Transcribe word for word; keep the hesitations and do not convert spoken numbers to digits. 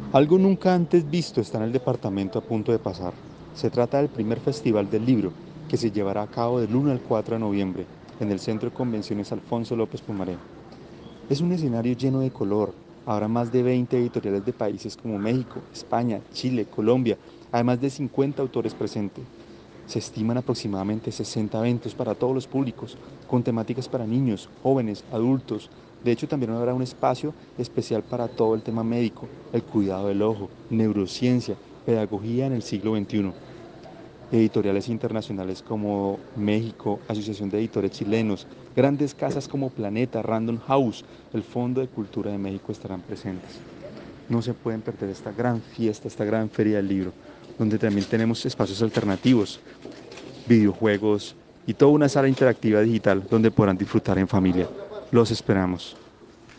Algo nunca antes visto está en el departamento a punto de pasar. Se trata del primer festival del libro, que se llevará a cabo del uno al cuatro de noviembre, en el Centro de Convenciones Alfonso López Pumaré. Es un escenario lleno de color. Habrá más de veinte editoriales de países como México, España, Chile, Colombia, además de cincuenta autores presentes. Se estiman aproximadamente sesenta eventos para todos los públicos, con temáticas para niños, jóvenes, adultos. De hecho, también habrá un espacio especial para todo el tema médico, el cuidado del ojo, neurociencia, pedagogía en el siglo veintiuno. Editoriales internacionales como México, Asociación de Editores Chilenos, grandes casas como Planeta, Random House, el Fondo de Cultura de México estarán presentes. No se pueden perder esta gran fiesta, esta gran feria del libro, donde también tenemos espacios alternativos, videojuegos y toda una sala interactiva digital donde podrán disfrutar en familia. Los esperamos.